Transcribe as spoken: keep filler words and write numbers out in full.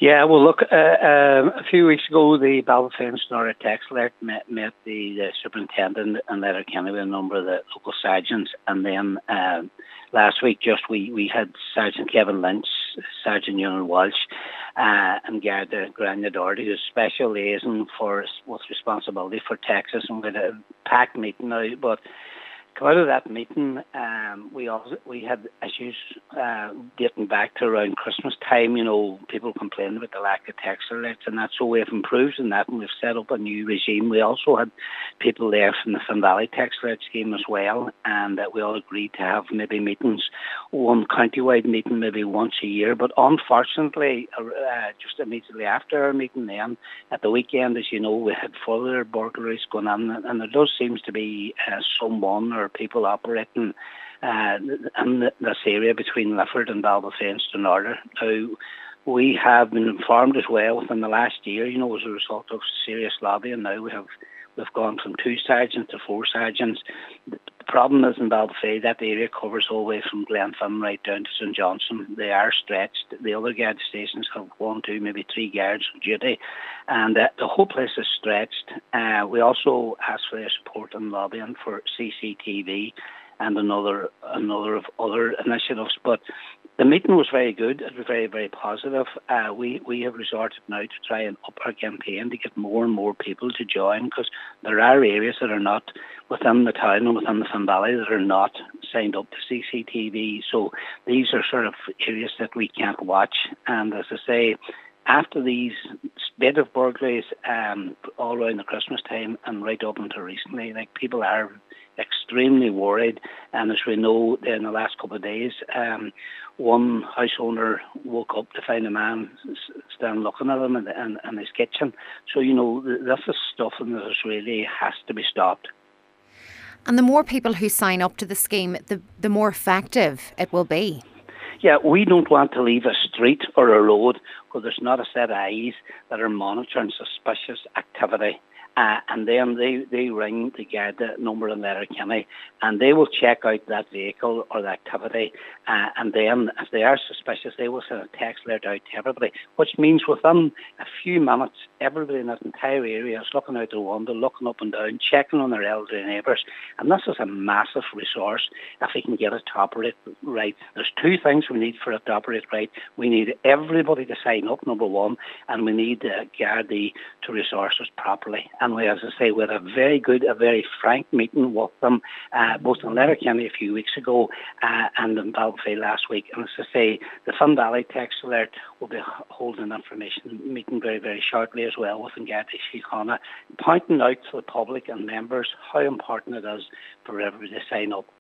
Yeah, well, look, uh, um, a few weeks ago, the Ballyphane Snorri Tax Alert met, met the, the superintendent and Letterkenny with a number of the local sergeants. And then um, last week, just we, we had Sergeant Kevin Lynch, Sergeant Ewan Walsh, uh, and Garda Grania Doherty, who's special liaison for what's responsibility for Texas, and with a packed meeting now. But come out of that meeting, um, we also, we had issues uh, dating back to around Christmas time. You know, people complaining about the lack of tax alerts and that. So we have improved in that, and we've set up a new regime. We also had people there from the Finn Valley tax alert scheme as well, and that uh, we all agreed to have maybe meetings, one county-wide meeting maybe once a year. But unfortunately, uh, just immediately after our meeting then, at the weekend, as you know, we had further burglaries going on, and there does seem to be uh, someone or people operating uh, in this area between Lifford and Ballyphane Stonorder. Now, we have been informed as well within the last year, you know, as a result of serious lobbying. Now we have we've gone from two sergeants to four sergeants. The problem is in Ballyphane, that area covers all the way from Glenfin right down to St Johnson. They are stretched. The other guard stations have one, two, maybe three guards on duty, and uh, the whole place is stretched. Uh, we also asked for their support and lobbying for C C T V and another another of other initiatives, but the meeting was very good. It was very, very positive. Uh, we, we have resorted now to try and up our campaign to get more and more people to join, because there are areas that are not within the town and within the Finn Valley that are not signed up to C C T V. So these are sort of areas that we can't watch. And as I say, after these spate of burglaries um, all around the Christmas time and right up until recently, like, people are extremely worried. And as we know, in the last couple of days, um, one house owner woke up to find a man standing looking at him in, in, in his kitchen. So, you know, this is stuff that really has to be stopped. And the more people who sign up to the scheme, the, the more effective it will be. Yeah, we don't want to leave a street or a road where there's not a set of eyes that are monitoring suspicious activity. Uh, and then they, they ring the Garda number in Letterkenny, and they will check out that vehicle or the activity. Uh, and then, if they are suspicious, they will send a text alert out to everybody, which means within a few minutes, everybody in that entire area is looking out the window, looking up and down, checking on their elderly neighbours. And this is a massive resource if we can get it to operate right. There's two things we need for it to operate right. We need everybody to sign up, number one, and we need the Gardaí to resource us properly. And we, as I say, we had a very good, a very frank meeting with them, uh, both in Letterkenny a few weeks ago uh, and in Ballyphane last week. And as I say, the Finn Valley Tax Alert will be holding an information meeting very, very shortly as well with Garda Síochána, pointing out to the public and members how important it is for everybody to sign up.